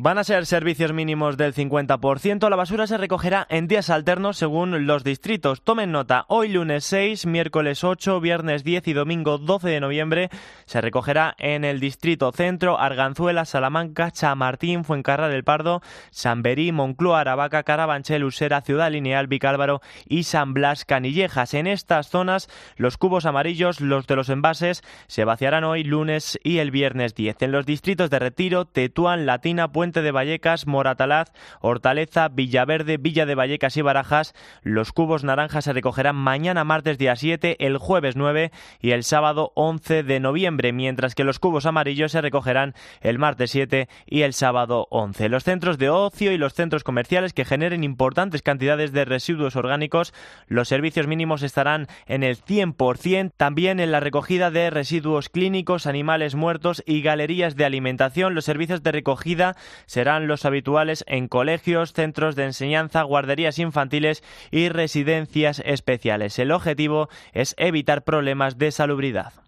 Van a ser servicios mínimos del 50%. La basura se recogerá en días alternos según los distritos. Tomen nota, hoy lunes 6, miércoles 8, viernes 10 y domingo 12 de noviembre se recogerá en el distrito Centro, Arganzuela, Salamanca, Chamartín, Fuencarral del Pardo, Samberí, Moncloa, Aravaca, Carabanchel, Usera, Ciudad Lineal, Vicálvaro y San Blas, Canillejas. En estas zonas los cubos amarillos, los de los envases, se vaciarán hoy lunes y el viernes 10. En los distritos de Retiro, Tetuán, Latina, Puente de Vallecas, Moratalaz, Hortaleza, Villaverde, Villa de Vallecas y Barajas, los cubos naranjas se recogerán mañana martes día 7, el jueves 9 y el sábado 11 de noviembre, mientras que los cubos amarillos se recogerán el martes 7 y el sábado 11. Los centros de ocio y los centros comerciales que generen importantes cantidades de residuos orgánicos, los servicios mínimos estarán en el 100%, también en la recogida de residuos clínicos, animales muertos y galerías de alimentación. Los servicios de recogida serán los habituales en colegios, centros de enseñanza, guarderías infantiles y residencias especiales. El objetivo es evitar problemas de salubridad.